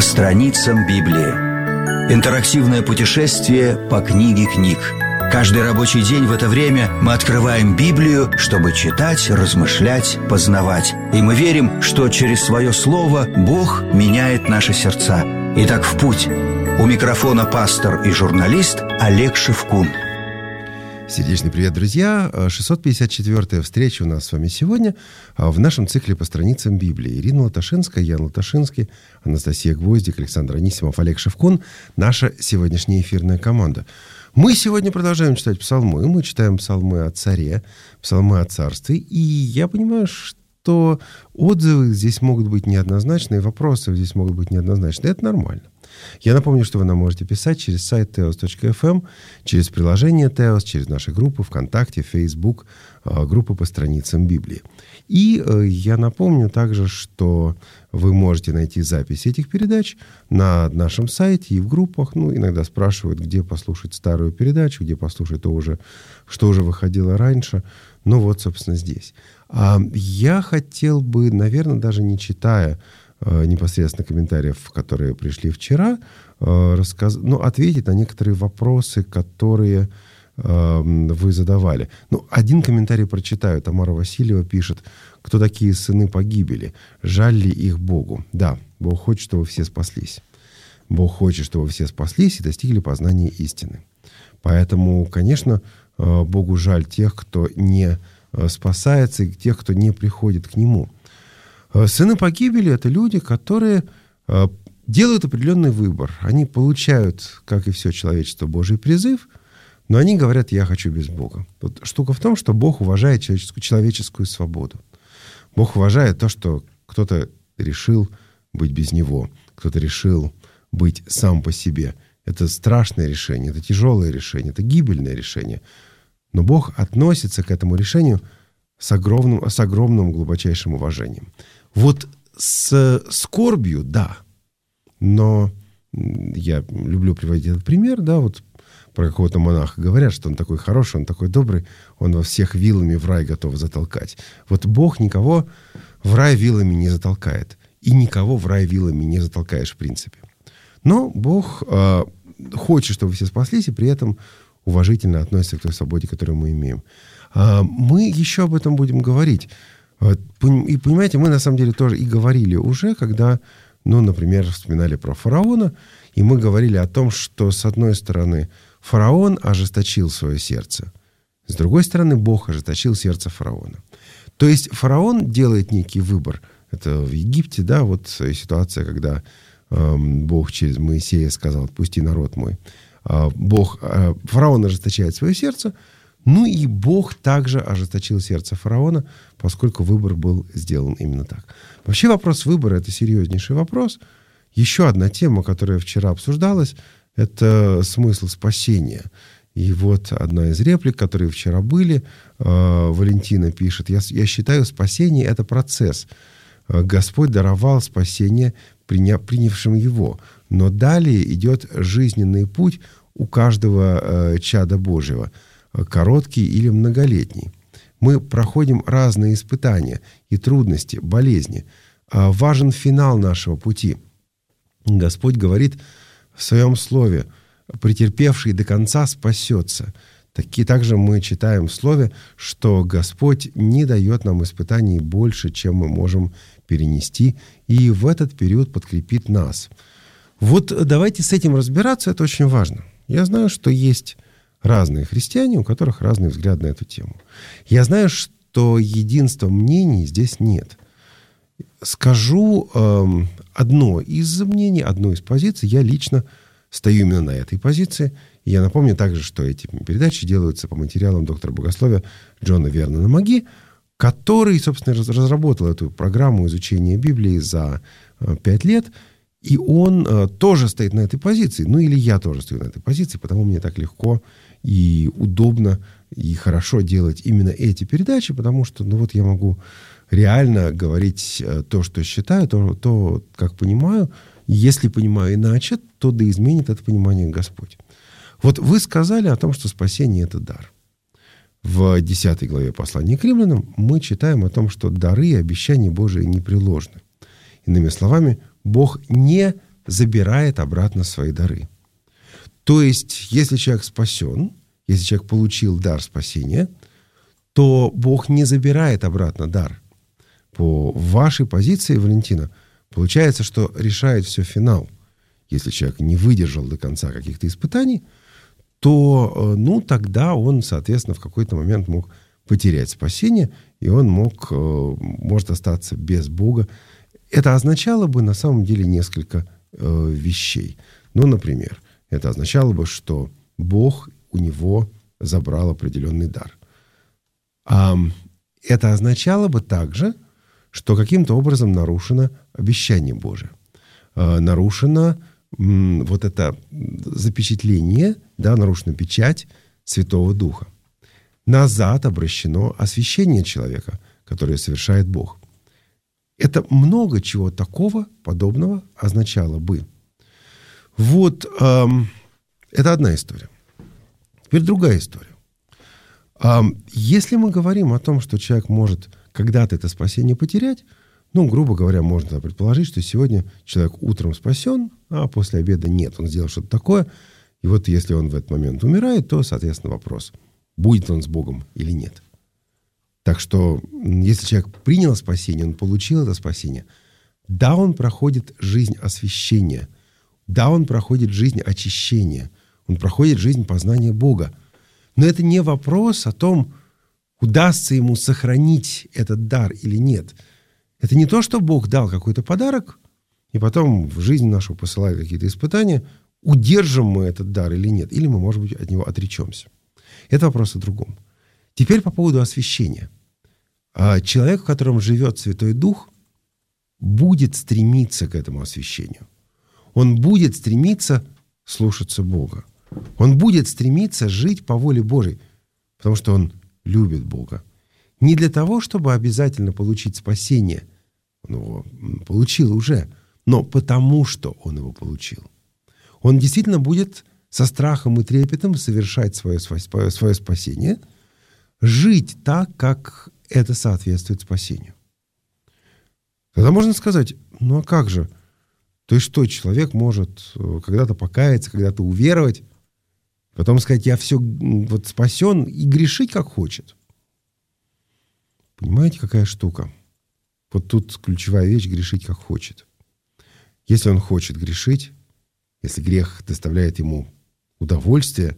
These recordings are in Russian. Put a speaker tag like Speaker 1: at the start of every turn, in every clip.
Speaker 1: страницам Библии. Интерактивное путешествие по книге книг. Каждый рабочий день в это время мы открываем Библию, чтобы читать, размышлять, познавать. И мы верим, что через свое слово Бог меняет наши сердца. Итак, в путь. У микрофона пастор и журналист Олег Шевкун.
Speaker 2: Сердечный привет, друзья! 654-я встреча у нас с вами сегодня в нашем цикле по страницам Библии. Ирина Латашинская, Ян Латашинский, Анастасия Гвоздик, Александр Анисимов, Олег Шевкун. Наша сегодняшняя эфирная команда. Мы сегодня продолжаем читать псалмы. Мы читаем псалмы о царе, псалмы о царстве. И я понимаю, что отзывы здесь могут быть неоднозначные, вопросы здесь могут быть неоднозначные. Это нормально. Я напомню, что вы нам можете писать через сайт teos.fm, через приложение Teos, через наши группы ВКонтакте, Facebook, группы по страницам Библии. И я напомню также, что вы можете найти запись этих передач на нашем сайте и в группах. Иногда спрашивают, где послушать старую передачу, где послушать что уже выходило раньше. Собственно, здесь. Я хотел бы, наверное, даже не читая непосредственно комментариев, которые пришли вчера, ответить на некоторые вопросы, которые вы задавали. Один комментарий прочитаю. Тамара Васильева пишет: кто такие сыны погибели? Жаль ли их Богу? Да, Бог хочет, чтобы все спаслись. Бог хочет, чтобы все спаслись и достигли познания истины. Поэтому, конечно, Богу жаль тех, кто не спасается, и тех, кто не приходит к Нему. Сыны погибели — это люди, которые делают определенный выбор. Они получают, как и все человечество, Божий призыв, но они говорят: я хочу без Бога. Штука в том, что Бог уважает человеческую свободу. Бог уважает то, что кто-то решил быть без Него, кто-то решил быть сам по себе. Это страшное решение, это тяжелое решение, это гибельное решение. Но Бог относится к этому решению с огромным глубочайшим уважением. С скорбью, да. Но я люблю приводить этот пример, про какого-то монаха говорят, что он такой хороший, он такой добрый, он во всех вилами в рай готов затолкать. Бог никого в рай вилами не затолкает. И никого в рай вилами не затолкаешь в принципе. Но Бог хочет, чтобы все спаслись, и при этом уважительно относится к той свободе, которую мы имеем. Мы еще об этом будем говорить. И понимаете, мы на самом деле тоже и говорили уже, когда, например, вспоминали про фараона, и мы говорили о том, что, с одной стороны, фараон ожесточил свое сердце, с другой стороны, Бог ожесточил сердце фараона. То есть фараон делает некий выбор. Это в Египте, ситуация, когда Бог через Моисея сказал: «Отпусти народ мой». Фараон ожесточает свое сердце, и Бог также ожесточил сердце фараона, поскольку выбор был сделан именно так. Вообще вопрос выбора — это серьезнейший вопрос. Еще одна тема, которая вчера обсуждалась, это смысл спасения. И одна из реплик, которые вчера были, Валентина пишет: «Я считаю, спасение — это процесс. Господь даровал спасение принявшим его. Но далее идет жизненный путь у каждого чада Божьего, короткий или многолетний. Мы проходим разные испытания и трудности, болезни. Важен финал нашего пути. Господь говорит в Своем Слове: претерпевший до конца спасется». Также мы читаем в Слове, что Господь не дает нам испытаний больше, чем мы можем перенести, и в этот период подкрепит нас. Давайте с этим разбираться, это очень важно. Я знаю, что есть разные христиане, у которых разные взгляды на эту тему. Я знаю, что единства мнений здесь нет. Скажу одно из мнений, одну из позиций. Я лично стою именно на этой позиции. И я напомню также, что эти передачи делаются по материалам доктора богословия Джона Вернона Маги, который, собственно, разработал эту программу изучения Библии за 5 лет. И он тоже стоит на этой позиции. Или я тоже стою на этой позиции, потому мне так легко и удобно и хорошо делать именно эти передачи, потому что я могу реально говорить то, что считаю, то, как понимаю. Если понимаю иначе, то да изменит это понимание Господь. Вы сказали о том, что спасение — это дар. В 10 главе послания к римлянам мы читаем о том, что дары и обещания Божии непреложны. Иными словами, Бог не забирает обратно свои дары. То есть, если человек спасен, если человек получил дар спасения, то Бог не забирает обратно дар. По вашей позиции, Валентина, получается, что решает все финал. Если человек не выдержал до конца каких-то испытаний, то, тогда он, соответственно, в какой-то момент мог потерять спасение, и он может остаться без Бога. Это означало бы, на самом деле, несколько вещей. Например, это означало бы, что Бог у него забрал определенный дар. Это означало бы также, что каким-то образом нарушено обещание Божие. Нарушено вот это запечатление, нарушена печать Святого Духа. Назад обращено освящение человека, которое совершает Бог. Это много чего такого подобного означало бы. Вот это одна история. Теперь другая история. Если мы говорим о том, что человек может когда-то это спасение потерять, грубо говоря, можно предположить, что сегодня человек утром спасен, а после обеда нет. Он сделал что-то такое, и вот если он в этот момент умирает, то, соответственно, вопрос, будет он с Богом или нет. Так что, если человек принял спасение, он получил это спасение, да, он проходит жизнь освящения, да, он проходит жизнь очищения, он проходит жизнь познания Бога. Но это не вопрос о том, удастся ему сохранить этот дар или нет. Это не то, что Бог дал какой-то подарок, и потом в жизнь нашу посылает какие-то испытания, удержим мы этот дар или нет, или мы, может быть, от него отречемся. Это вопрос о другом. Теперь по поводу освящения. Человек, в котором живет Святой Дух, будет стремиться к этому освящению. Он будет стремиться слушаться Бога. Он будет стремиться жить по воле Божьей, потому что он любит Бога. Не для того, чтобы обязательно получить спасение. Он его получил уже, но потому что он его получил. Он действительно будет со страхом и трепетом совершать свое спасение, жить так, как это соответствует спасению. Тогда можно сказать, а как же? То есть что, человек может когда-то покаяться, когда-то уверовать, потом сказать, я все спасен, и грешить как хочет. Понимаете, какая штука? Вот тут ключевая вещь — грешить как хочет. Если он хочет грешить, если грех доставляет ему удовольствие,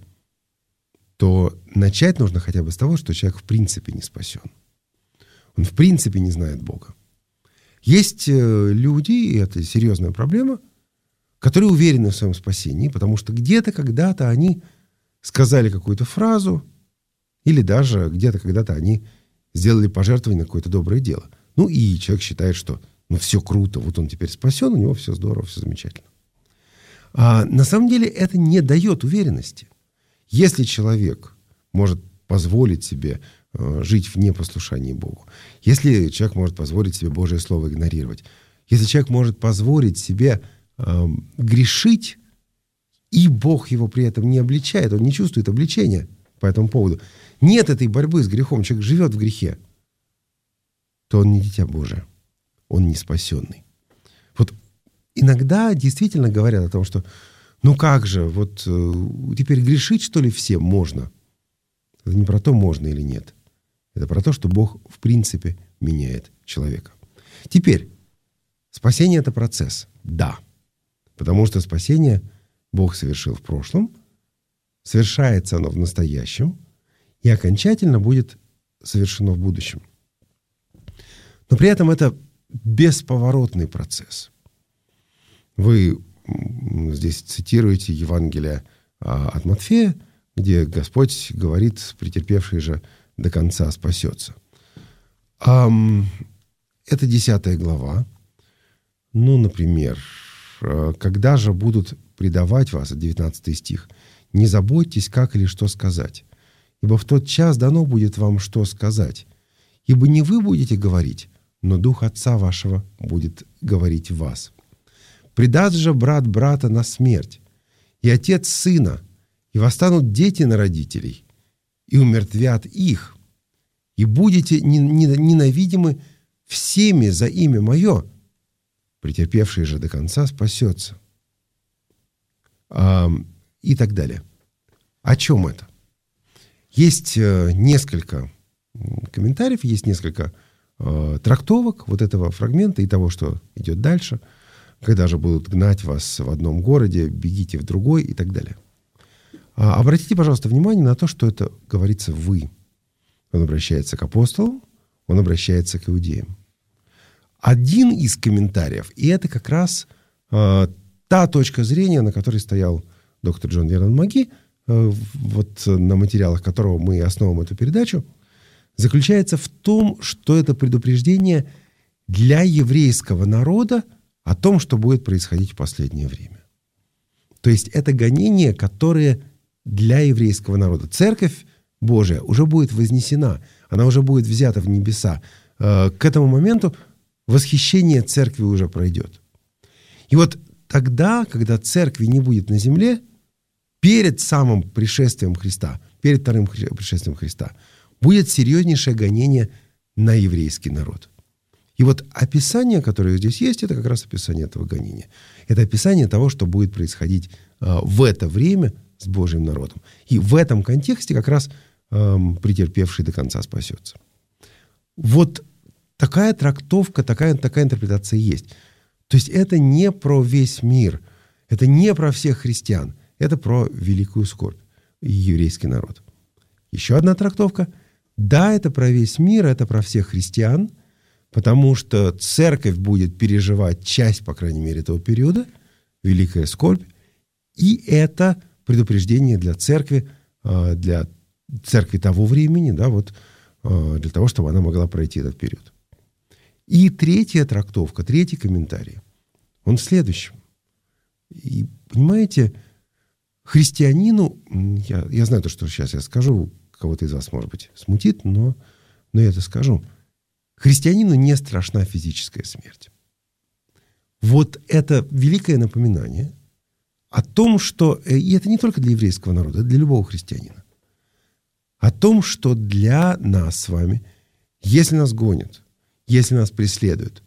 Speaker 2: то начать нужно хотя бы с того, что человек в принципе не спасен. Он в принципе не знает Бога. Есть люди, и это серьезная проблема, которые уверены в своем спасении, потому что где-то когда-то они сказали какую-то фразу, или даже где-то когда-то они сделали пожертвование на какое-то доброе дело. И человек считает, что все круто, вот он теперь спасен, у него все здорово, все замечательно. А на самом деле это не дает уверенности. Если человек может позволить себе жить в непослушании Богу, если человек может позволить себе Божье Слово игнорировать, если человек может позволить себе грешить, и Бог его при этом не обличает, он не чувствует обличения по этому поводу, нет этой борьбы с грехом, человек живет в грехе, то он не дитя Божие, он не спасенный. Вот иногда действительно говорят о том, что как же, теперь грешить, что ли, всем можно? Это не про то, можно или нет. Это про то, что Бог в принципе меняет человека. Теперь, спасение — это процесс. Да. Потому что спасение Бог совершил в прошлом, совершается оно в настоящем и окончательно будет совершено в будущем. Но при этом это бесповоротный процесс. Вы здесь цитируете Евангелие от Матфея, где Господь говорит, претерпевший же до конца спасется. Это 10 глава. Например, когда же будут предавать вас, 19 стих, не заботьтесь, как или что сказать, ибо в тот час дано будет вам что сказать, ибо не вы будете говорить, но Дух Отца вашего будет говорить в вас. Предаст же брат брата на смерть, и отец сына, и восстанут дети на родителей, и умертвят их, и будете ненавидимы всеми за имя мое, претерпевший же до конца спасется. и так далее. О чем это? Есть несколько комментариев, есть несколько трактовок вот этого фрагмента и того, что идет дальше. Когда же будут гнать вас в одном городе, бегите в другой и так далее. Обратите, пожалуйста, внимание на то, что это говорится «вы». Он обращается к апостолам, он обращается к иудеям. Один из комментариев, и это как раз та точка зрения, на которой стоял доктор Джон Вернон Маги, вот на материалах которого мы основываем эту передачу, заключается в том, что это предупреждение для еврейского народа о том, что будет происходить в последнее время. То есть это гонение, которое для еврейского народа. Церковь Божия уже будет вознесена, она уже будет взята в небеса. К этому моменту восхищение церкви уже пройдет. И вот тогда, когда церкви не будет на земле, перед самым пришествием Христа, перед вторым пришествием Христа, будет серьезнейшее гонение на еврейский народ. И вот описание, которое здесь есть, это как раз описание этого гонения. Это описание того, что будет происходить в это время с Божьим народом. И в этом контексте как раз претерпевший до конца спасется. Вот такая трактовка, такая интерпретация есть. То есть это не про весь мир, это не про всех христиан, это про великую скорбь и еврейский народ. Еще одна трактовка. Да, это про весь мир, это про всех христиан, потому что церковь будет переживать часть, по крайней мере, этого периода, великая скорбь, и это предупреждение для церкви того времени, да, вот, для того, чтобы она могла пройти этот период. И третья трактовка, третий комментарий, он в следующем. И, понимаете, христианину, я знаю то, что сейчас я скажу, кого-то из вас, может быть, смутит, но я это скажу. Христианину не страшна физическая смерть. Вот это великое напоминание о том, что, и это не только для еврейского народа, это для любого христианина, о том, что для нас с вами, если нас гонят, если нас преследуют,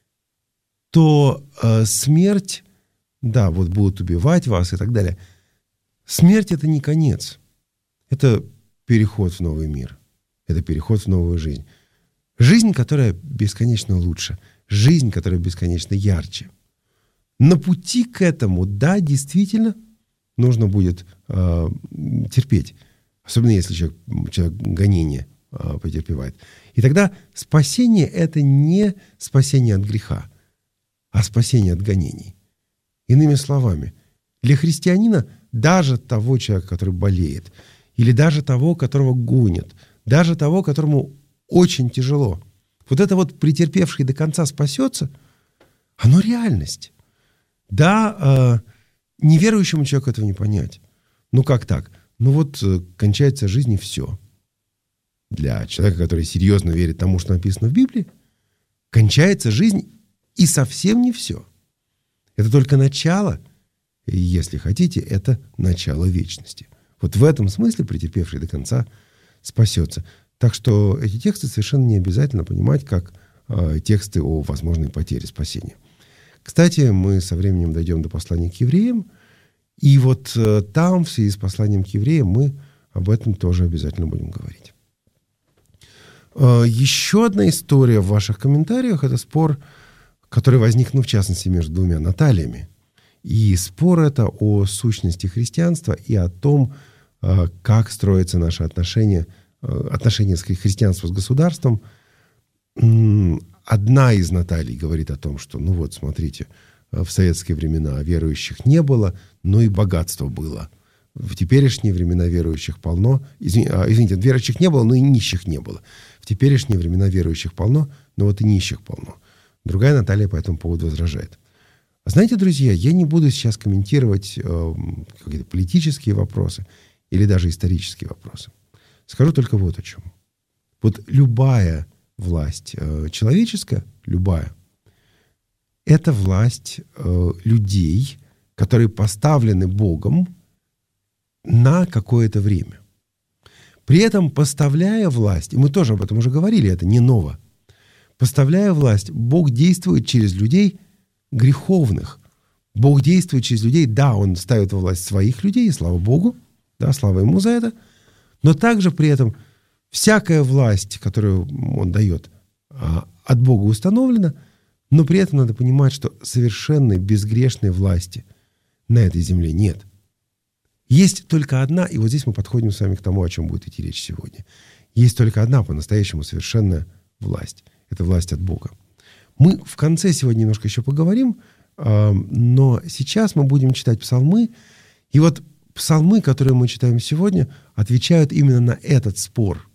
Speaker 2: то смерть, да, вот будут убивать вас и так далее. Смерть — это не конец. Это переход в новый мир. Это переход в новую жизнь. Жизнь, которая бесконечно лучше. Жизнь, которая бесконечно ярче. На пути к этому, да, действительно, нужно будет терпеть. Особенно если человек гонение потерпевает. И тогда спасение — это не спасение от греха, а спасение от гонений. Иными словами, для христианина, даже того человека, который болеет, или даже того, которого гонят, даже того, которому очень тяжело, вот это вот претерпевший до конца спасется, оно реальность. Да, неверующему человеку этого не понять. Ну как так? Ну вот кончается жизнь и все. Для человека, который серьезно верит тому, что написано в Библии, кончается жизнь и совсем не все. Это только начало, и, если хотите, это начало вечности. Вот в этом смысле претерпевший до конца спасется. Так что эти тексты совершенно не обязательно понимать как тексты о возможной потере спасения. Кстати, мы со временем дойдем до послания к евреям, и вот там, в связи с посланием к евреям, мы об этом тоже обязательно будем говорить. Еще одна история в ваших комментариях — это спор, который возник, в частности, между двумя Натальями. И спор это о сущности христианства и о том, как строятся наши отношения христианства с государством. Одна из Наталий говорит о том, что, ну вот, смотрите, в советские времена верующих не было, но и богатство было. В теперешние времена верующих полно. Извините, верующих не было, но и нищих не было. В теперешние времена верующих полно, но вот и нищих полно. Другая Наталья по этому поводу возражает. Знаете, друзья, я не буду сейчас комментировать какие-то политические вопросы или даже исторические вопросы. Скажу только вот о чем. Вот любая власть человеческая, любая, это власть людей, которые поставлены Богом на какое-то время. При этом, поставляя власть, и мы тоже об этом уже говорили, это не ново, поставляя власть, Бог действует через людей греховных. Бог действует через людей. Да, Он ставит во власть своих людей, и слава Богу, да, слава Ему за это. Но также при этом всякая власть, которую Он дает, от Бога установлена, но при этом надо понимать, что совершенной, безгрешной власти на этой земле нет. Есть только одна, и вот здесь мы подходим с вами к тому, о чем будет идти речь сегодня. Есть только одна по-настоящему совершенная власть. Это власть от Бога. Мы в конце сегодня немножко еще поговорим, но сейчас мы будем читать псалмы. И вот псалмы, которые мы читаем сегодня, отвечают именно на этот спор.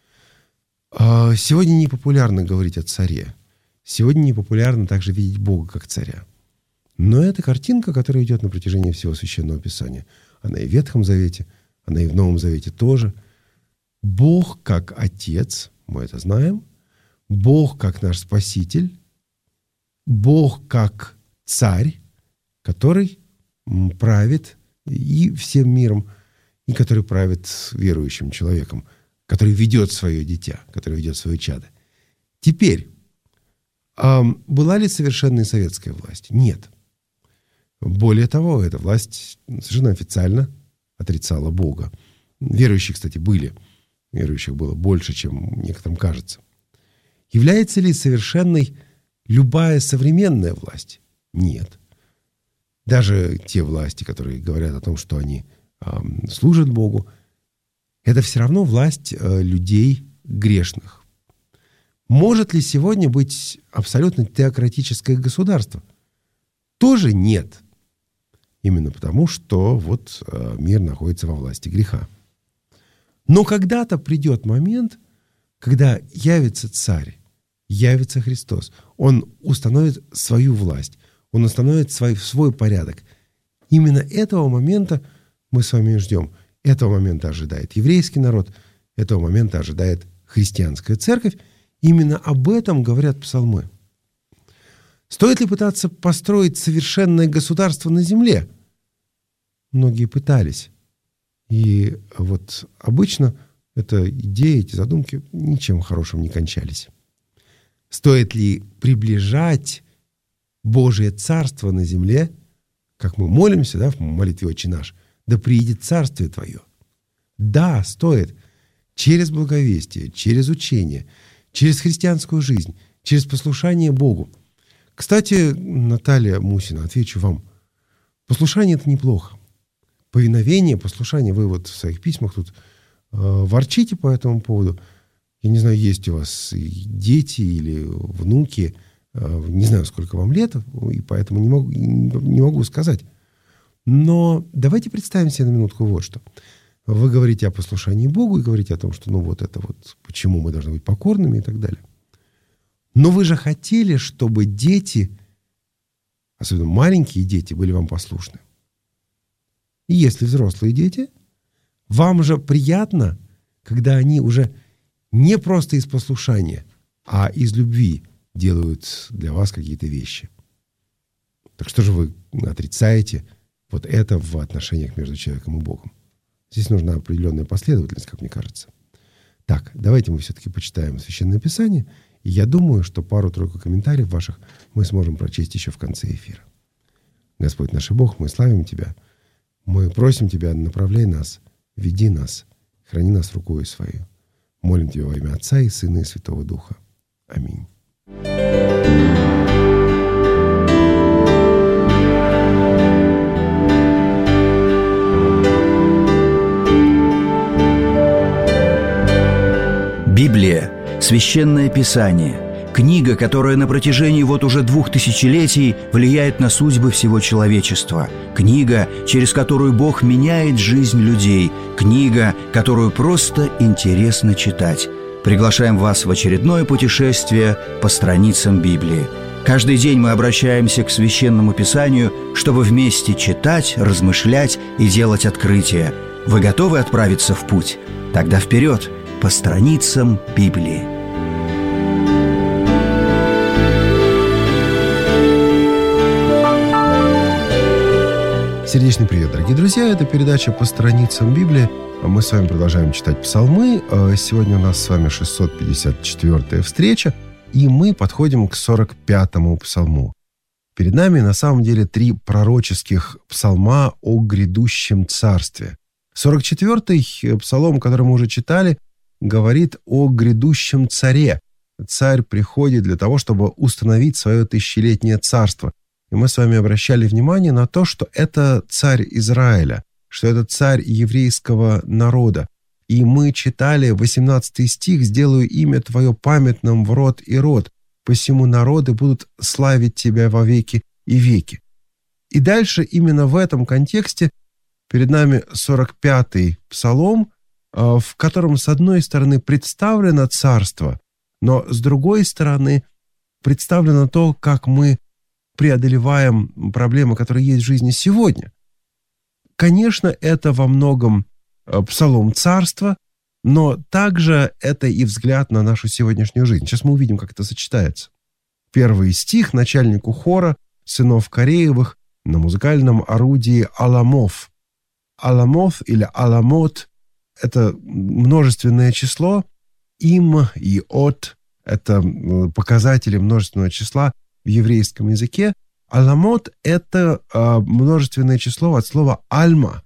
Speaker 2: Сегодня не популярно говорить о царе. Сегодня не популярно также видеть Бога как царя. Но это картинка, которая идет на протяжении всего Священного Писания. Она и в Ветхом Завете, она и в Новом Завете тоже. Бог как Отец, мы это знаем. Бог как наш Спаситель. Бог как Царь, который правит и всем миром, и который правит верующим человеком, который ведет свое дитя, который ведет свое чадо. Теперь, была ли совершенная советская власть? Нет. Более того, эта власть совершенно официально отрицала Бога. Верующие, кстати, были. Верующих было больше, чем некоторым кажется. Является ли совершенной любая современная власть? Нет. Даже те власти, которые говорят о том, что они служат Богу, это все равно власть людей грешных. Может ли сегодня быть абсолютно теократическое государство? Тоже нет. Именно потому, что вот мир находится во власти греха. Но когда-то придет момент, когда явится царь, явится Христос. Он установит свою власть, он установит свой порядок. Именно этого момента мы с вами ждем. Этого момента ожидает еврейский народ, этого момента ожидает христианская церковь. Именно об этом говорят псалмы. Стоит ли пытаться построить совершенное государство на земле? Многие пытались. И вот обычно эта идея, эти задумки ничем хорошим не кончались. Стоит ли приближать Божие Царство на земле, как мы молимся, да, в молитве «Отче наш», «Да приидет Царствие Твое». Да, стоит. Через благовестие, через учение, через христианскую жизнь, через послушание Богу. Кстати, Наталья Мусина, отвечу вам. Послушание – это неплохо. Повиновение, послушание. Вы вот в своих письмах тут ворчите по этому поводу. Я не знаю, есть у вас дети или внуки. Не знаю, сколько вам лет, и поэтому не могу сказать. Но давайте представим себе на минутку вот что. Вы говорите о послушании Богу и говорите о том, что ну вот это вот, почему мы должны быть покорными и так далее. Но вы же хотели, чтобы дети, особенно маленькие дети, были вам послушны. И если взрослые дети, вам же приятно, когда они уже не просто из послушания, а из любви делают для вас какие-то вещи. Так что же вы отрицаете вот это в отношениях между человеком и Богом? Здесь нужна определенная последовательность, как мне кажется. Так, давайте мы все-таки почитаем Священное Писание. И я думаю, что пару-тройку комментариев ваших мы сможем прочесть еще в конце эфира. Господь наш Бог, мы славим Тебя. Мы просим Тебя, направляй нас, веди нас, храни нас рукою Своей. Молим Тебя во имя Отца и Сына и Святого Духа. Аминь.
Speaker 1: Библия – Священное Писание, книга, которая на протяжении вот уже 2000 летий влияет на судьбы всего человечества, книга, через которую Бог меняет жизнь людей, книга, которую просто интересно читать. Приглашаем вас в очередное путешествие по страницам Библии. Каждый день мы обращаемся к Священному Писанию, чтобы вместе читать, размышлять и делать открытия. Вы готовы отправиться в путь? Тогда вперед! По страницам Библии.
Speaker 2: Сердечный привет, дорогие друзья. Это передача «По страницам Библии». Мы с вами продолжаем читать псалмы. Сегодня у нас с вами 654-я встреча, и мы подходим к 45-му псалму. Перед нами на самом деле 3 пророческих псалма о грядущем царстве. 44-й псалом, который мы уже читали, говорит о грядущем царе. Царь приходит для того, чтобы установить свое тысячелетнее царство. И мы с вами обращали внимание на то, что это царь Израиля, что это царь еврейского народа. И мы читали 18 стих: «Сделаю имя Твое памятным в род и род, посему народы будут славить Тебя во веки и веки». И дальше именно в этом контексте перед нами 45-й псалом, в котором с одной стороны представлено царство, но с другой стороны представлено то, как мы преодолеваем проблемы, которые есть в жизни сегодня. Конечно, это во многом псалом царства, но также это и взгляд на нашу сегодняшнюю жизнь. Сейчас мы увидим, как это сочетается. 1 стих: начальнику хора сынов Кореевых на музыкальном орудии аламов. Аламов или аламот – это множественное число. Им и от – это показатели множественного числа в еврейском языке. Аламот – это множественное число от слова альма.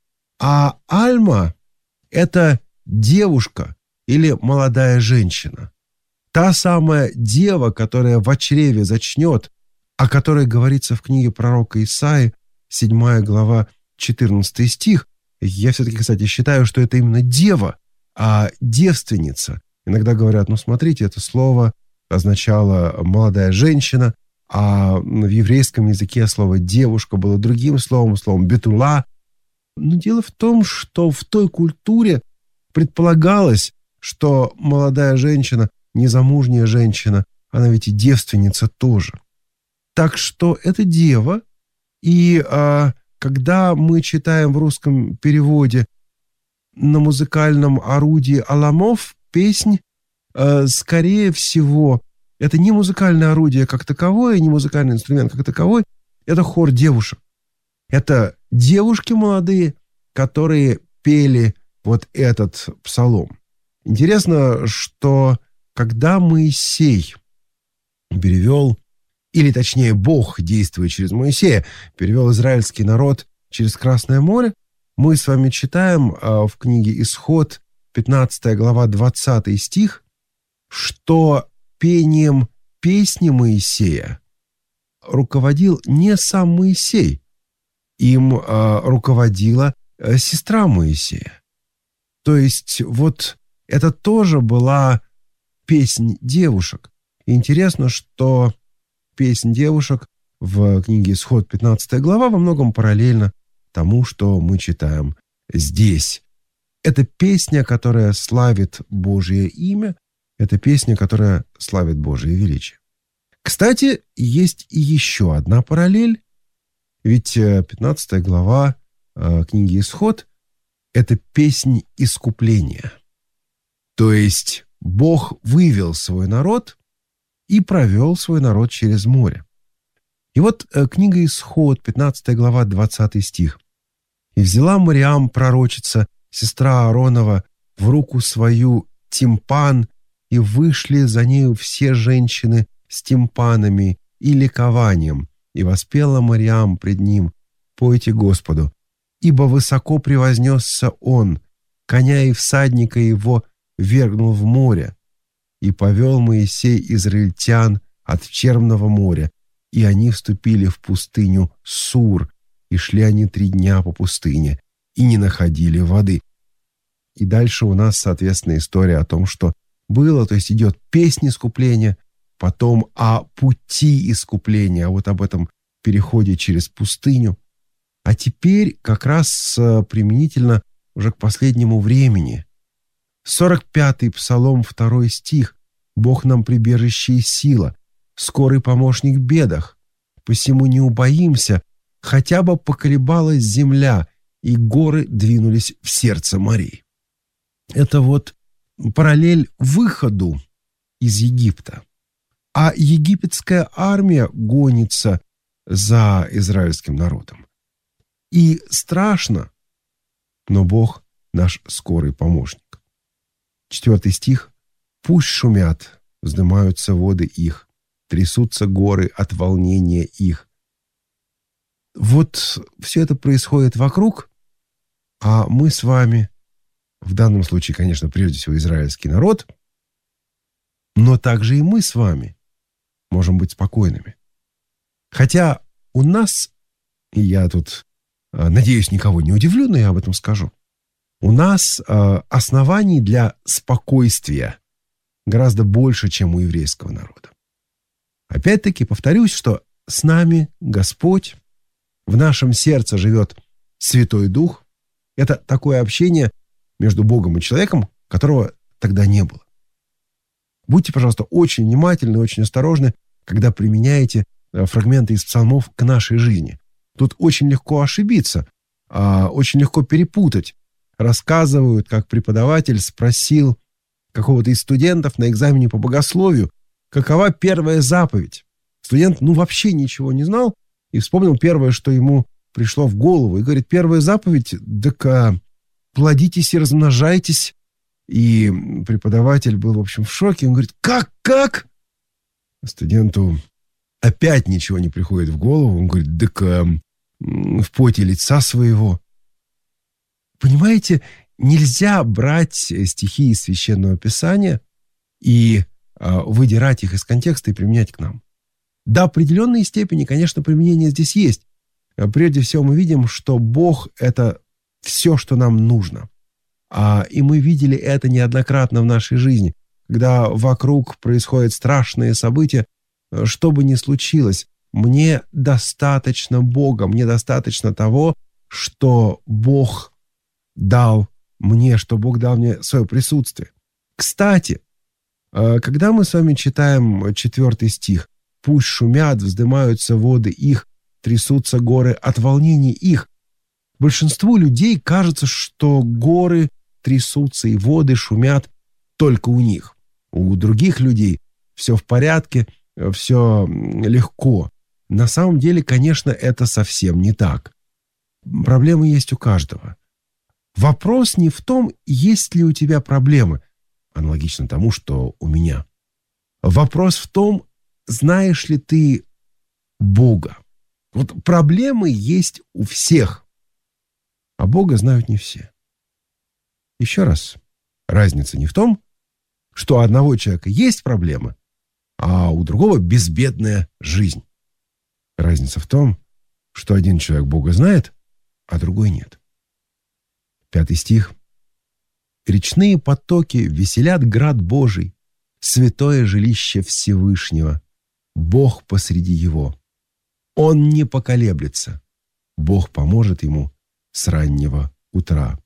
Speaker 2: А альма – это девушка или молодая женщина. Та самая дева, которая в чреве зачнет, о которой говорится в книге пророка Исаии, 7 глава, 14 стих. Я все-таки, кстати, считаю, что это именно дева, а девственница. Иногда говорят: смотрите, это слово означало молодая женщина, а в еврейском языке слово девушка было другим словом бетула. Но дело в том, что в той культуре предполагалось, что молодая женщина, незамужняя женщина, она ведь и девственница тоже. Так что это дева, и когда мы читаем в русском переводе на музыкальном орудии аламов песнь, скорее всего, это не музыкальное орудие как таковое, не музыкальный инструмент как таковой, это хор девушек. Это девушки молодые, которые пели вот этот псалом. Интересно, что когда Моисей перевел, или точнее Бог, действуя через Моисея, перевел израильский народ через Красное море, мы с вами читаем в книге Исход, 15 глава, 20 стих, что пением песни Моисея руководил не сам Моисей, им руководила сестра Моисея. То есть вот это тоже была песнь девушек. И интересно, что песнь девушек в книге Исход, 15 глава, во многом параллельна тому, что мы читаем здесь. Это песня, которая славит Божье имя, это песня, которая славит Божие величие. Кстати, есть и еще одна параллель, ведь 15 глава книги Исход – это песнь искупления. То есть Бог вывел свой народ и провел свой народ через море. И вот книга Исход, 15 глава, 20 стих. «И взяла Мириам, пророчица, сестра Ааронова, в руку свою тимпан, и вышли за нею все женщины с тимпанами и ликованием, и воспела Мириам пред ним: пойте Господу, ибо высоко превознесся он, коня и всадника его вергнул в море. И повел Моисей израильтян от Черного моря, и они вступили в пустыню Сур, и шли они 3 дня по пустыне, и не находили воды». И дальше у нас, соответственно, история о том, что было, то есть идет песня искупления, потом о пути искупления, вот об этом переходе через пустыню. А теперь как раз применительно уже к последнему времени. 45-й псалом, 2 стих. «Бог нам прибежище и сила, скорый помощник в бедах. Посему не убоимся, хотя бы поколебалась земля, и горы двинулись в сердце морей». Это вот параллель выходу из Египта. А египетская армия гонится за израильским народом. И страшно, но Бог наш скорый помощник. 4 стих. «Пусть шумят, вздымаются воды их, трясутся горы от волнения их, вот все это происходит вокруг, а мы с вами, в данном случае, конечно, прежде всего израильский народ, но также и мы с вами можем быть спокойными. Хотя у нас, и я тут, надеюсь, никого не удивлю, но я об этом скажу, у нас оснований для спокойствия гораздо больше, чем у еврейского народа. Опять-таки повторюсь, что с нами Господь, в нашем сердце живет Святой Дух. Это такое общение между Богом и человеком, которого тогда не было. Будьте, пожалуйста, очень внимательны, очень осторожны, когда применяете фрагменты из псалмов к нашей жизни. Тут очень легко ошибиться, очень легко перепутать. Рассказывают, как преподаватель спросил какого-то из студентов на экзамене по богословию, какова первая заповедь. Студент, вообще ничего не знал и вспомнил первое, что ему пришло в голову. И говорит, первая заповедь, так плодитесь и размножайтесь. И преподаватель был, в общем, в шоке. Он говорит, как? Студенту опять ничего не приходит в голову. Он говорит, так в поте лица своего. Понимаете, нельзя брать стихи из Священного Писания и выдирать их из контекста и применять к нам. До определенной степени, конечно, применение здесь есть. Прежде всего мы видим, что Бог – это все, что нам нужно. И мы видели это неоднократно в нашей жизни, когда вокруг происходят страшные события, что бы ни случилось, мне достаточно Бога, мне достаточно того, что Бог дал мне, что Бог дал мне свое присутствие. Кстати, когда мы с вами читаем 4 стих, «Пусть шумят, вздымаются воды их, трясутся горы от волнений их», большинству людей кажется, что горы трясутся и воды шумят только у них. У других людей все в порядке, все легко. На самом деле, конечно, это совсем не так. Проблемы есть у каждого. Вопрос не в том, есть ли у тебя проблемы, аналогично тому, что у меня. Вопрос в том, знаешь ли ты Бога. Вот проблемы есть у всех, а Бога знают не все. Еще раз, разница не в том, что у одного человека есть проблемы, а у другого безбедная жизнь. Разница в том, что один человек Бога знает, а другой нет. 5 стих. «Речные потоки веселят град Божий, святое жилище Всевышнего, Бог посреди его. Он не поколеблется, Бог поможет ему с раннего утра».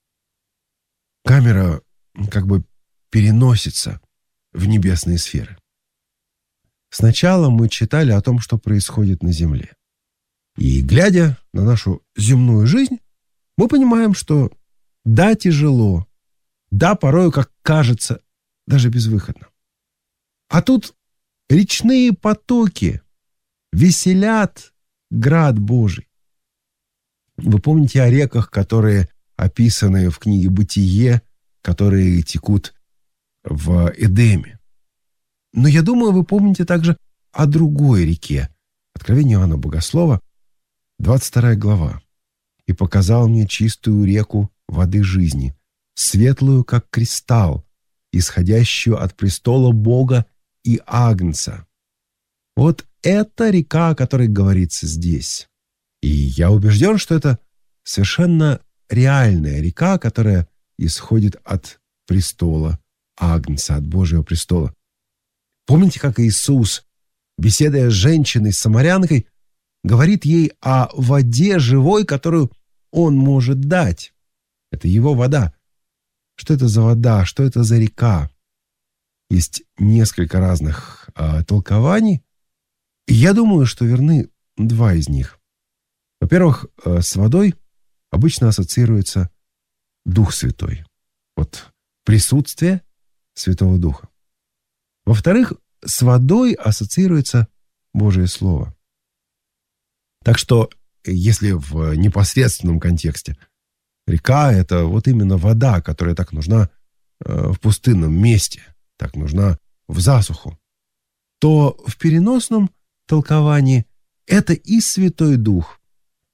Speaker 2: Камера как бы переносится в небесные сферы. Сначала мы читали о том, что происходит на земле. И, глядя на нашу земную жизнь, мы понимаем, что да, тяжело, да, порою, как кажется, даже безвыходно. А тут речные потоки веселят град Божий. Вы помните о реках, которые описаны в книге «Бытие», которые текут в Эдеме. Но я думаю, вы помните также о другой реке. Откровение Иоанна Богослова, 22 глава. «И показал мне чистую реку воды жизни, светлую, как кристалл, исходящую от престола Бога и Агнца». Вот это река, о которой говорится здесь. И я убежден, что это совершенно реальная река, которая исходит от престола Агнца, от Божьего престола. Помните, как Иисус, беседуя с женщиной-самарянкой, говорит ей о воде живой, которую Он может дать. Это Его вода. Что это за вода? Что это за река? Есть несколько разных толкований. И я думаю, что верны 2 из них. Во-первых, с водой обычно ассоциируется Дух Святой. Вот присутствие Святого Духа. Во-вторых, с водой ассоциируется Божие Слово. Так что, если в непосредственном контексте река – это вот именно вода, которая так нужна в пустынном месте, так нужна в засуху, то в переносном толковании это и Святой Дух,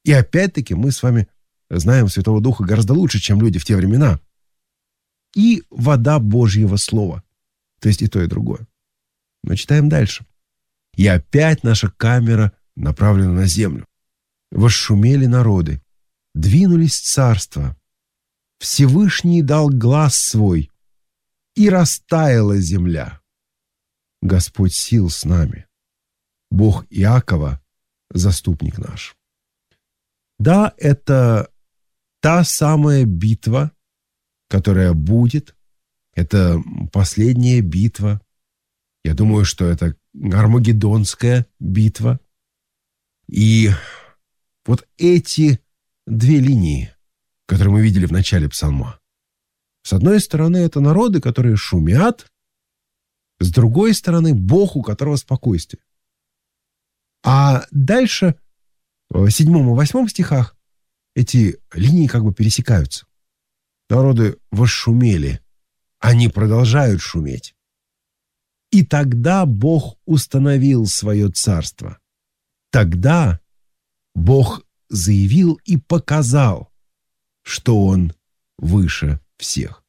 Speaker 2: И опять-таки мы с вами знаем Святого Духа гораздо лучше, чем люди в те времена. И вода Божьего Слова. То есть и то, и другое. Но читаем дальше. «И опять наша камера направлена на землю. Восшумели народы, двинулись царства. Всевышний дал глас свой, и растаяла земля. Господь сил с нами. Бог Иакова – заступник наш». Да, это та самая битва, которая будет. Это последняя битва. Я думаю, что это Армагеддонская битва. И вот эти две линии, которые мы видели в начале псалма. С одной стороны, это народы, которые шумят. С другой стороны, Бог, у которого спокойствие. А дальше, в 7 и 8 стихах, эти линии как бы пересекаются. Народы восшумели. Они продолжают шуметь. И тогда Бог установил свое царство. Тогда Бог заявил и показал, что Он выше всех.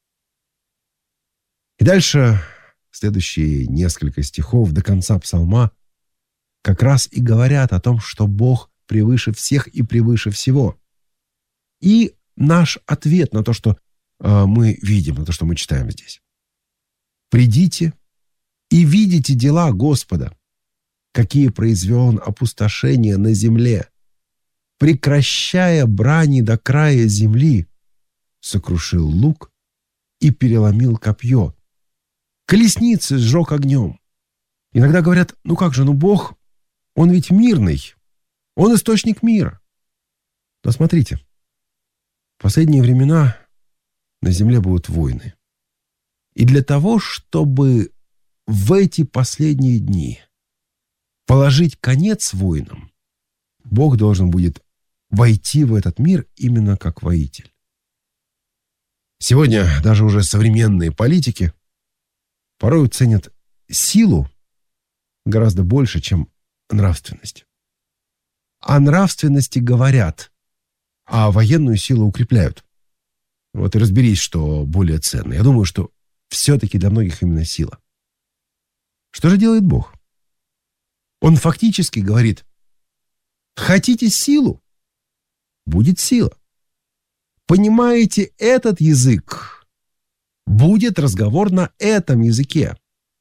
Speaker 2: И дальше следующие несколько стихов до конца псалма как раз и говорят о том, что Бог превыше всех и превыше всего. И наш ответ на то, что мы видим, на то, что мы читаем здесь. «Придите и видите дела Господа, какие произвел Он опустошения на земле, прекращая брани до края земли, сокрушил лук и переломил копье, колесницы сжег огнем». Иногда говорят, Бог, Он ведь мирный, Он источник мира. Но смотрите, в последние времена на земле будут войны. И для того, чтобы в эти последние дни положить конец войнам, Бог должен будет войти в этот мир именно как воитель. Сегодня даже уже современные политики порой ценят силу гораздо больше, чем нравственность. О нравственности говорят, а военную силу укрепляют. Вот и разберись, что более ценно. Я думаю, что все-таки для многих именно сила. Что же делает Бог? Он фактически говорит: хотите силу? Будет сила. Понимаете этот язык? Будет разговор на этом языке.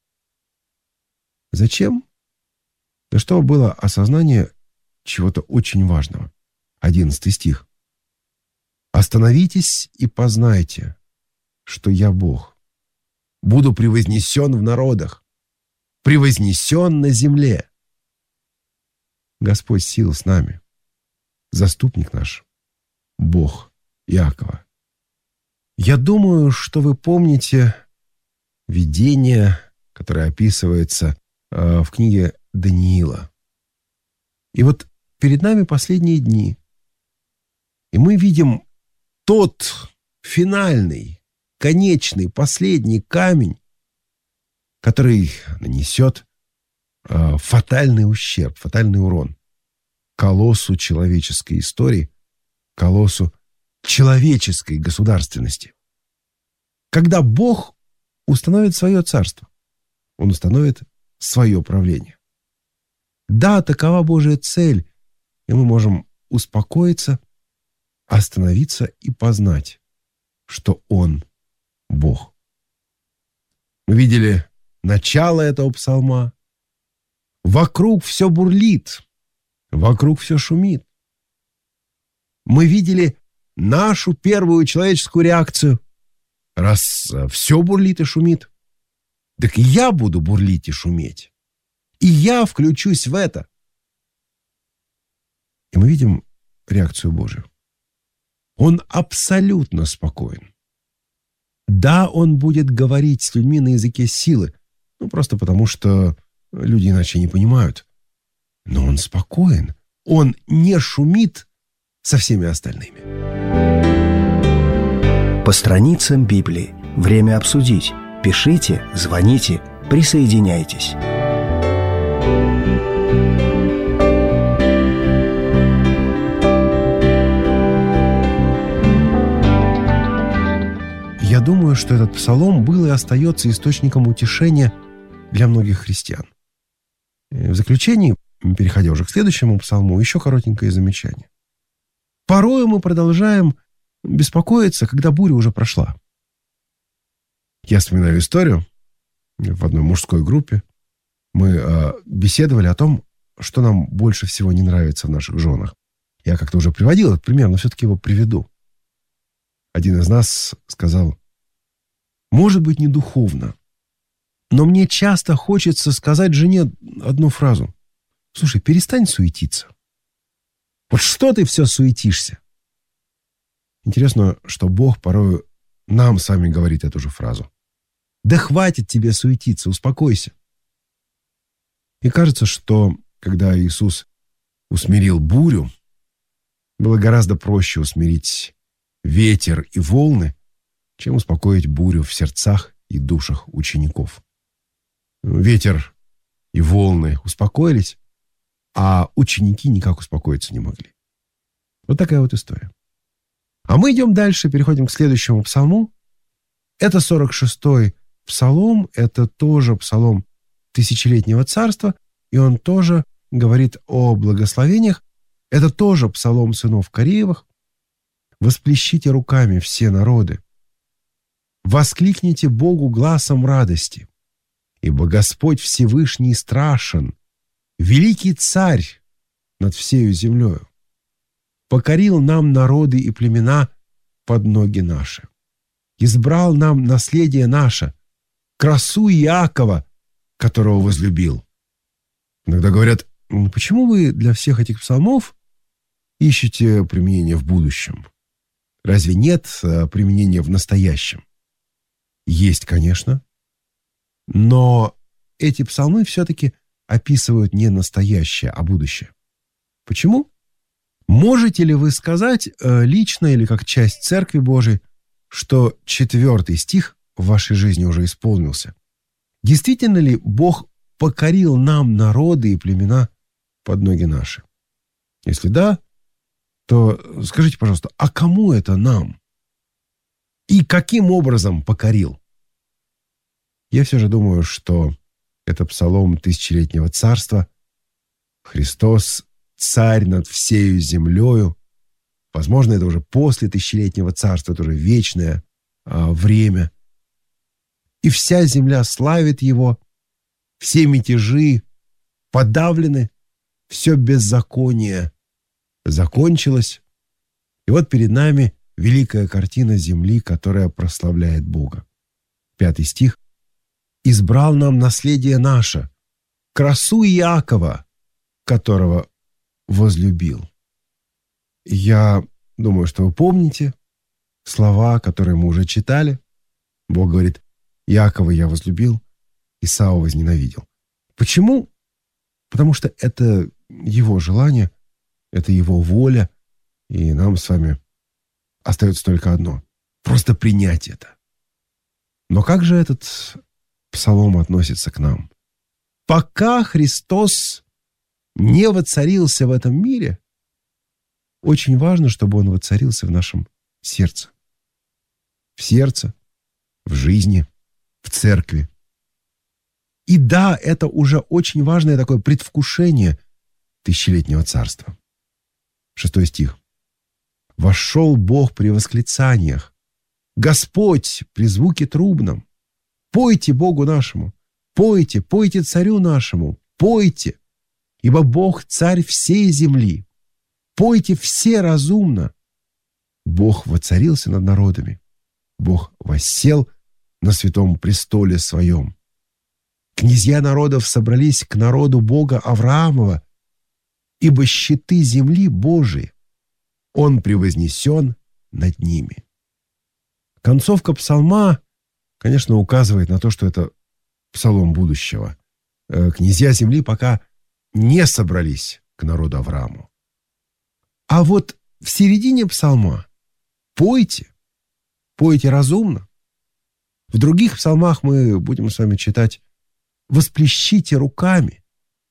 Speaker 2: Зачем? Да чтобы было осознание чего-то очень важного. 11 стих. «Остановитесь и познайте, что я Бог. Буду превознесен в народах, превознесен на земле. Господь сил с нами, заступник наш, Бог Иакова». Я думаю, что вы помните видение, которое описывается в книге Даниила. И вот перед нами последние дни. И мы видим тот финальный, конечный, последний камень, который нанесет фатальный ущерб, фатальный урон колоссу человеческой истории, колоссу человеческой государственности. Когда Бог установит свое царство, Он установит свое правление. Да, такова Божья цель, и мы можем успокоиться, остановиться и познать, что Он Бог. Мы видели начало этого псалма. Вокруг все бурлит, вокруг все шумит. Мы видели нашу первую человеческую реакцию. Раз все бурлит и шумит, так и я буду бурлить и шуметь. И я включусь в это. И мы видим реакцию Божию. Он абсолютно спокоен. Да, Он будет говорить с людьми на языке силы, просто потому что люди иначе не понимают. Но Он спокоен. Он не шумит со всеми остальными.
Speaker 1: По страницам Библии. Время обсудить. Пишите, звоните, присоединяйтесь.
Speaker 2: думаю, что этот псалом был и остается источником утешения для многих христиан. В заключении, переходя уже к следующему псалму, еще коротенькое замечание. Порой мы продолжаем беспокоиться, когда буря уже прошла. Я вспоминаю историю. В одной мужской группе мы беседовали о том, что нам больше всего не нравится в наших женах. Я как-то уже приводил этот пример, но все-таки его приведу. Один из нас сказал: может быть, не духовно, но мне часто хочется сказать жене одну фразу: слушай, перестань суетиться. Вот что ты все суетишься? Интересно, что Бог порой нам с вами говорит эту же фразу. Да хватит тебе суетиться, успокойся. И кажется, что когда Иисус усмирил бурю, было гораздо проще усмирить ветер и волны, чем успокоить бурю в сердцах и душах учеников. Ветер и волны успокоились, а ученики никак успокоиться не могли. Вот такая вот история. А мы идем дальше, переходим к следующему псалму. Это 46-й псалом, это тоже псалом тысячелетнего царства, и он тоже говорит о благословениях. Это тоже псалом сынов Кореевых. «Восплещите руками все народы, воскликните Богу гласом радости, ибо Господь Всевышний страшен, великий царь над всею землею. Покорил нам народы и племена под ноги наши, избрал нам наследие наше, красу Иакова, которого возлюбил». Иногда говорят: почему вы для всех этих псалмов ищете применение в будущем? Разве нет применения в настоящем? Есть, конечно. Но эти псалмы все-таки описывают не настоящее, а будущее. Почему? Можете ли вы сказать лично или как часть Церкви Божией, что 4 стих в вашей жизни уже исполнился? Действительно ли Бог покорил нам народы и племена под ноги наши? Если да, то скажите, пожалуйста, а кому это нам? И каким образом покорил? Я все же думаю, что это псалом тысячелетнего царства. Христос царь над всею землею. Возможно, это уже после тысячелетнего царства, это уже вечное время. И вся земля славит его, все мятежи подавлены, все беззаконие закончилось. И вот перед нами великая картина земли, которая прославляет Бога. 5 стих. «Избрал нам наследие наше, красу Иакова, которого возлюбил». Я думаю, что вы помните слова, которые мы уже читали. Бог говорит: Иакова я возлюбил, Исава возненавидел. Почему? Потому что это его желание, это его воля, и нам с вами остается только одно — просто принять это. Но как же этот псалом относится к нам? Пока Христос не воцарился в этом мире, очень важно, чтобы Он воцарился в нашем сердце. В сердце, в жизни, в церкви. И да, это уже очень важное такое предвкушение тысячелетнего царства. 6 стих. «Вошел Бог при восклицаниях, Господь при звуке трубном. Пойте Богу нашему, пойте, пойте царю нашему, пойте, ибо Бог царь всей земли. Пойте все разумно. Бог воцарился над народами, Бог воссел на святом престоле своем. Князья народов собрались к народу Бога Авраамова, ибо щиты земли Божии, Он превознесен над ними». Концовка псалма, конечно, указывает на то, что это псалом будущего. Князья земли пока не собрались к народу Аврааму. А вот в середине псалма пойте, пойте разумно. В других псалмах мы будем с вами читать: «Восплещите руками».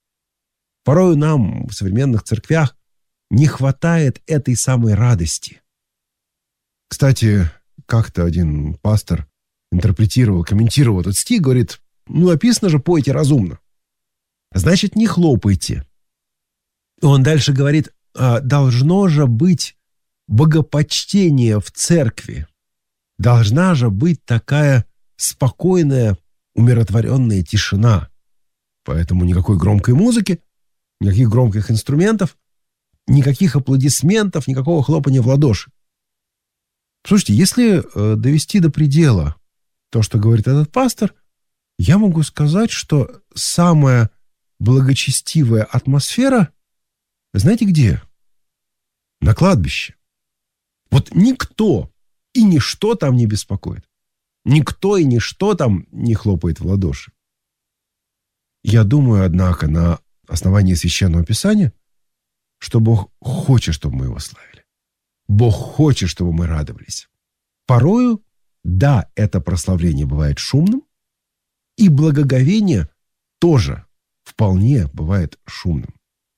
Speaker 2: Порою нам в современных церквях не хватает этой самой радости. Кстати, как-то один пастор интерпретировал, комментировал этот стих, говорит, написано же, пойте разумно. Значит, не хлопайте. Он дальше говорит, должно же быть богопочтение в церкви. Должна же быть такая спокойная, умиротворенная тишина. Поэтому никакой громкой музыки, никаких громких инструментов, никаких аплодисментов, никакого хлопания в ладоши. Слушайте, если довести до предела то, что говорит этот пастор, я могу сказать, что самая благочестивая атмосфера, знаете где? На кладбище. Вот никто и ничто там не беспокоит. Никто и ничто там не хлопает в ладоши. Я думаю, однако, на основании Священного Писания, что Бог хочет, чтобы мы Его славили. Бог хочет, чтобы мы радовались. Порою, да, это прославление бывает шумным, и благоговение тоже вполне бывает шумным.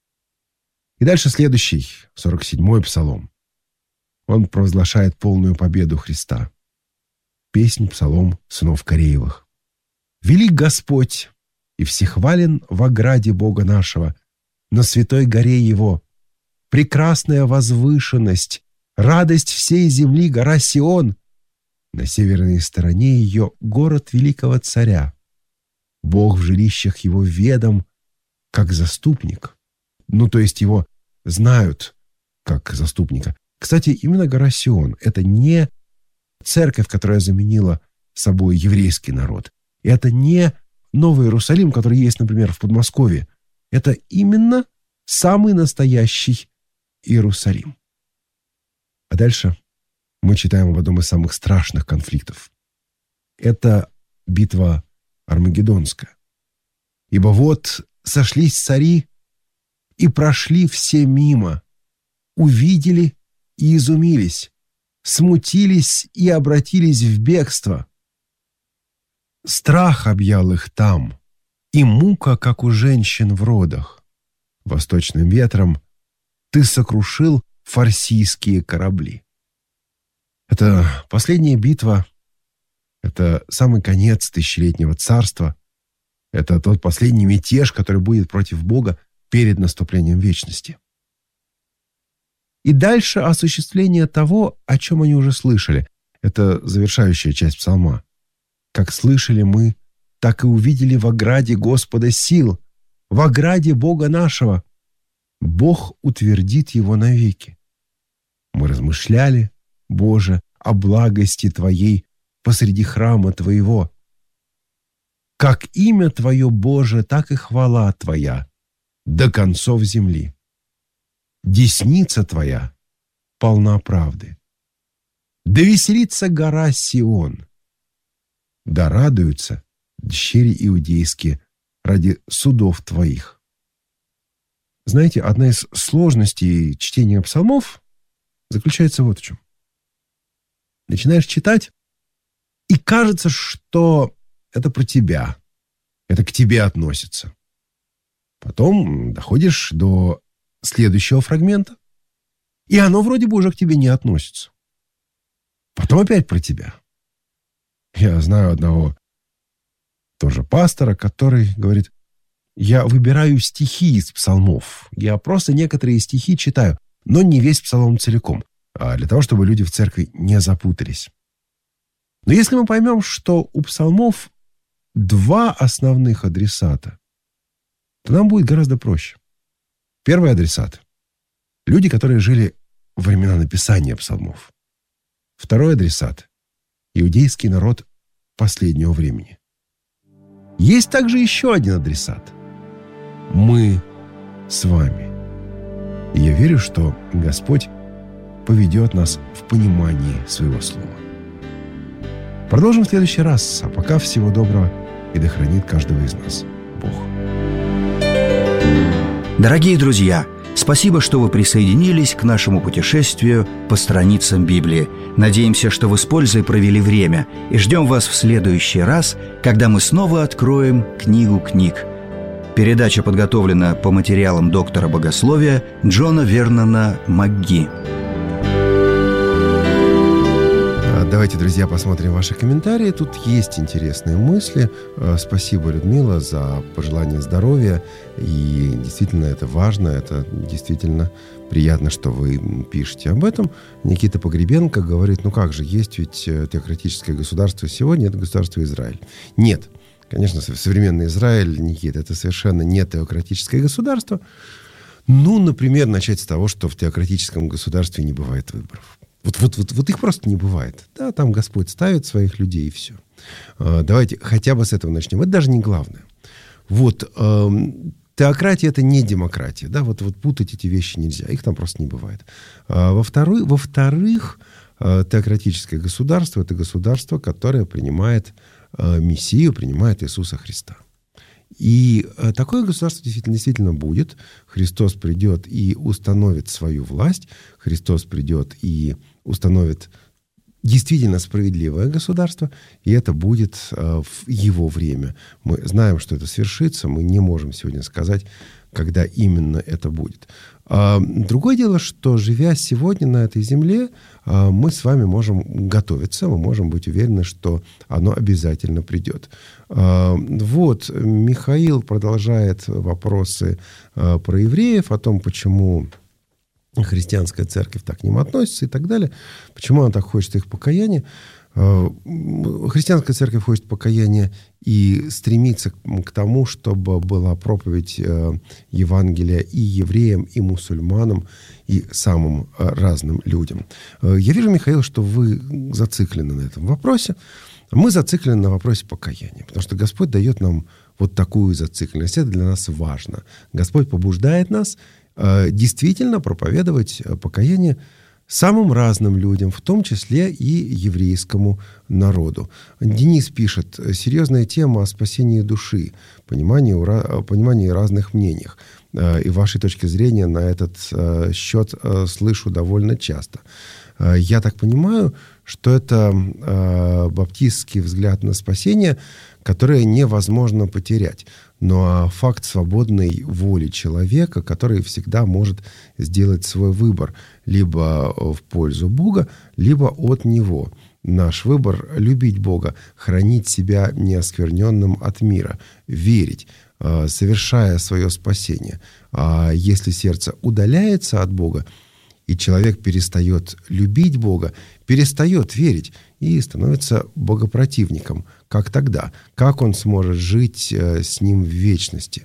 Speaker 2: И дальше следующий, 47-й псалом. Он провозглашает полную победу Христа. Песнь, псалом сынов Кореевых. «Велик Господь и всехвален в ограде Бога нашего, на святой горе Его. Прекрасная возвышенность, радость всей земли гора Сион. На северной стороне ее город великого царя. Бог в жилищах его ведом, как заступник». То есть его знают как заступника. Кстати, именно гора Сион – это не церковь, которая заменила собой еврейский народ. Это не Новый Иерусалим, который есть, например, в Подмосковье. Это именно самый настоящий Иерусалим. А дальше мы читаем об одном из самых страшных конфликтов. Это битва Армагеддонская. «Ибо вот сошлись цари и прошли все мимо, увидели и изумились, смутились и обратились в бегство. Страх объял их там, и мука, как у женщин в родах. Восточным ветром ты сокрушил фарсийские корабли». Это последняя битва, это самый конец тысячелетнего царства, это тот последний мятеж, который будет против Бога перед наступлением вечности. И дальше осуществление того, о чем они уже слышали. Это завершающая часть псалма. «Как слышали мы, так и увидели в ограде Господа сил, в ограде Бога нашего. Бог утвердит его навеки. Мы размышляли, Боже, о благости Твоей посреди храма Твоего. Как имя Твое, Боже, так и хвала Твоя до концов земли. Десница Твоя полна правды. Да веселится гора Сион, да радуются дщери иудейские ради судов Твоих». Знаете, одна из сложностей чтения псалмов заключается вот в чем. Начинаешь читать, и кажется, что это про тебя, это к тебе относится. Потом доходишь до следующего фрагмента, и оно вроде бы уже к тебе не относится. Потом опять про тебя. Я знаю одного тоже пастора, который говорит: я выбираю стихи из псалмов. Я просто некоторые стихи читаю, но не весь псалом целиком, для того, чтобы люди в церкви не запутались. Но если мы поймем, что у псалмов два основных адресата, то нам будет гораздо проще. Первый адресат – люди, которые жили во времена написания псалмов. Второй адресат – иудейский народ последнего времени. Есть также еще один адресат – мы с вами. И я верю, что Господь поведет нас в понимании своего слова. Продолжим в следующий раз, а пока всего доброго, и да хранит каждого из нас Бог.
Speaker 1: Дорогие друзья, спасибо, что вы присоединились к нашему путешествию по страницам Библии. Надеемся, что вы с пользой провели время, и ждем вас в следующий раз, когда мы снова откроем книгу книг. Передача подготовлена по материалам доктора богословия Джона Вернона МакГи.
Speaker 2: Давайте, друзья, посмотрим ваши комментарии. Тут есть интересные мысли. Спасибо, Людмила, за пожелание здоровья. И действительно, это важно, это действительно приятно, что вы пишете об этом. Никита Погребенко говорит, ну как же, есть ведь теократическое государство сегодня, это государство Израиль. Нет, конечно, современный Израиль, Никита, это совершенно не теократическое государство. Ну, например, начать с того, что в теократическом государстве не бывает выборов. Вот их просто не бывает. Да, там Господь ставит своих людей, и все. Давайте хотя бы с этого начнем. Это даже не главное. Теократия – это не демократия. Да? Вот путать эти вещи нельзя. Их там просто не бывает. Во-вторых, теократическое государство – это государство, которое принимает Мессию, принимает Иисуса Христа. И такое государство действительно будет. Христос придет и установит свою власть. Христос придет и установит действительно справедливое государство. И это будет в его время. Мы знаем, что это свершится. Мы не можем сегодня сказать, когда именно это будет. Другое дело, что, живя сегодня на этой земле, мы с вами можем готовиться, мы можем быть уверены, что оно обязательно придет. Михаил продолжает вопросы про евреев, о том, почему христианская церковь так к ним относится и так далее, почему она так хочет их покаяния. Христианская церковь хочет покаяния и стремится к тому, чтобы была проповедь Евангелия и евреям, и мусульманам, и самым разным людям. Я вижу, Михаил, что вы зациклены на этом вопросе. Мы зациклены на вопросе покаяния, потому что Господь дает нам вот такую зацикленность. Это для нас важно. Господь побуждает нас действительно проповедовать покаяние самым разным людям, в том числе и еврейскому народу. Денис пишет, серьезная тема о спасении души, понимании разных мнениях. И вашей точки зрения на этот счет слышу довольно часто. Я так понимаю, что это баптистский взгляд на спасение, которое невозможно потерять. Но факт свободной воли человека, который всегда может сделать свой выбор либо в пользу Бога, либо от Него. Наш выбор – любить Бога, хранить себя неоскверненным от мира, верить, совершая свое спасение. А если сердце удаляется от Бога, и человек перестает любить Бога, перестает верить и становится богопротивником. Как тогда? Как он сможет жить с ним в вечности?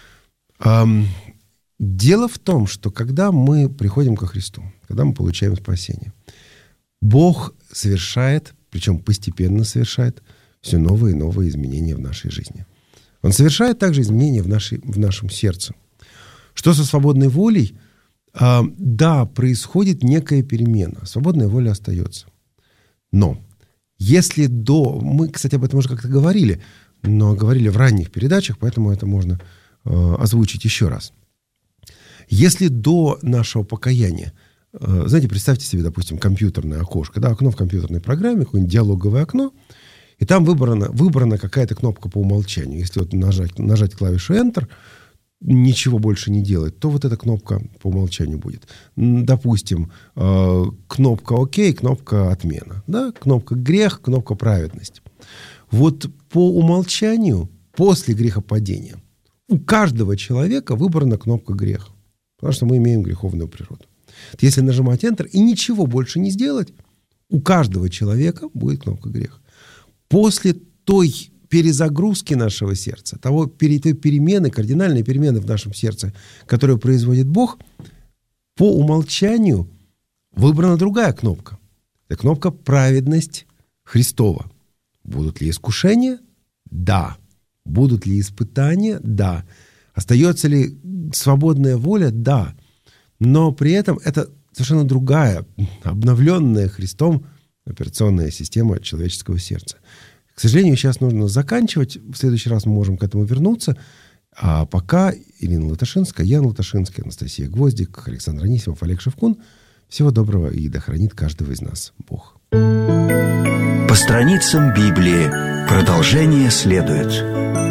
Speaker 2: Дело в том, что когда мы приходим ко Христу, когда мы получаем спасение, Бог совершает, причем постепенно совершает, все новые и новые изменения в нашей жизни. Он совершает также изменения в нашем сердце. Что со свободной волей? Да, происходит некая перемена. Свободная воля остается. Но если мы, кстати, об этом уже как-то говорили, но говорили в ранних передачах, поэтому это можно озвучить еще раз. Если до нашего покаяния, знаете, представьте себе, допустим, компьютерное окошко, да, окно в компьютерной программе, какое-нибудь диалоговое окно, и там выбрана какая-то кнопка по умолчанию. Если нажать клавишу Enter, ничего больше не делать, то вот эта кнопка по умолчанию будет. Допустим, кнопка ОК, кнопка отмена. Да? Кнопка грех, кнопка праведность. Вот по умолчанию, после грехопадения, у каждого человека выбрана кнопка грех. Потому что мы имеем греховную природу. Если нажимать Enter и ничего больше не сделать, у каждого человека будет кнопка грех. После той перезагрузки нашего сердца, той перемены, кардинальной перемены в нашем сердце, которую производит Бог, по умолчанию выбрана другая кнопка. Это кнопка «Праведность Христова». Будут ли искушения? Да. Будут ли испытания? Да. Остается ли свободная воля? Да. Но при этом это совершенно другая, обновленная Христом операционная система человеческого сердца. К сожалению, сейчас нужно заканчивать. В следующий раз мы можем к этому вернуться. А пока Ирина Латашинская, Ян Латашинский, Анастасия Гвоздик, Александр Анисимов, Олег Шевкун. Всего доброго и да хранит каждого из нас Бог.
Speaker 1: По страницам Библии. Продолжение следует.